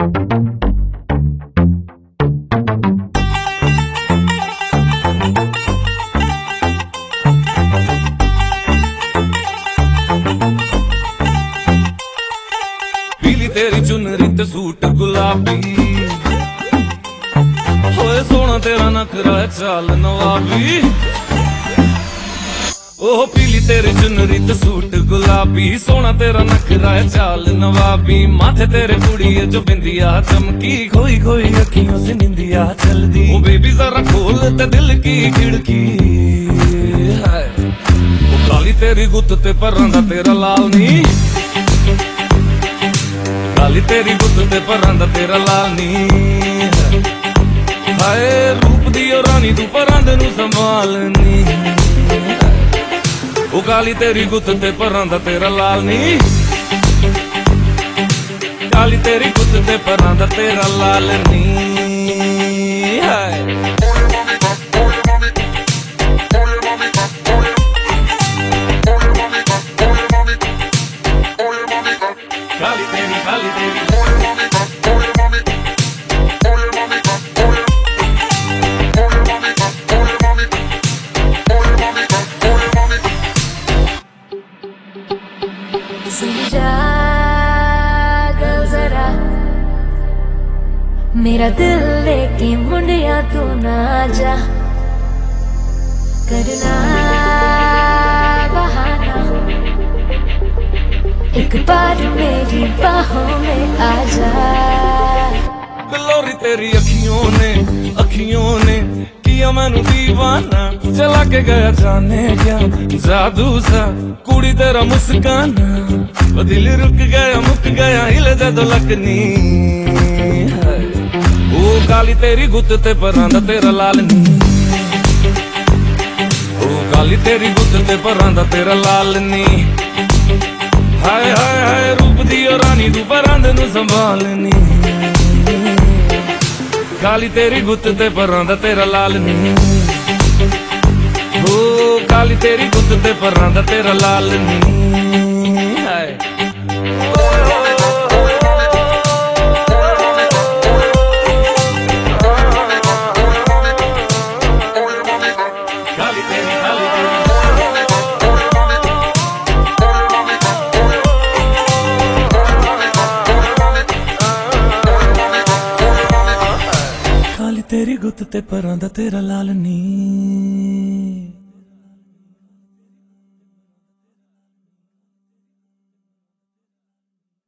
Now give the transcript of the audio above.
पीली तेरी चुनरी ते सूट गुलाबी, होए सोना तेरा नखरा है चाल नवाबी। ओह पीली तेरी चुनरी ते सूट गुलाबी, सोना तेरा नखरा है चाल नवाबी। माथे तेरे कुड़ी है जो बिंदिया चमकी, खोई खोई अखियों से निंदिया चलदी। ओ बेबी जरा खोल ते दिल की खिड़की, ओ काली तेरी गुत्त ते परां दा तेरा लाल नी, काली तेरी गुत्त ते परां दा तेरा लाल नी। हाय रूप दी ओ रानी तू परां दे नू संभालनी, ओ काली तेरी गुत्त ते परां दा तेरा लाल नी, काली तेरी गुत्त ते परां दा तेरा लाल नी। काली तेरी काली तेरी जागल जरा मेरा दिल लेके मुंडिया तू ना जा, करना बहाना एक बार मेरी बाहों में आ जा। बिलोरी तेरी अखियों ने किया मैनू दीवाना, चला के गया जाने क्या जादू सा कुड़ी तेरा मुस्काना। वो दिल रुक गया मुक गया हिले जदों लकनी, ओ काली तेरी गुत्त ते परां दा तेरा लाल नी, ओ काली तेरी गुत्त ते परां दा तेरा लाल नी। हाय हाय हाय रूप दी ओ रानी तू परां दे नू संभालनी, काली तेरी गुत्त ते परां दा तेरा लाल नी, ओ काली तेरी गुत्त ते परां दा तेरा लाल नी। हाय काली तेरी काली तेरी तेरी गुत्त ते परां दा तेरा लाल नी।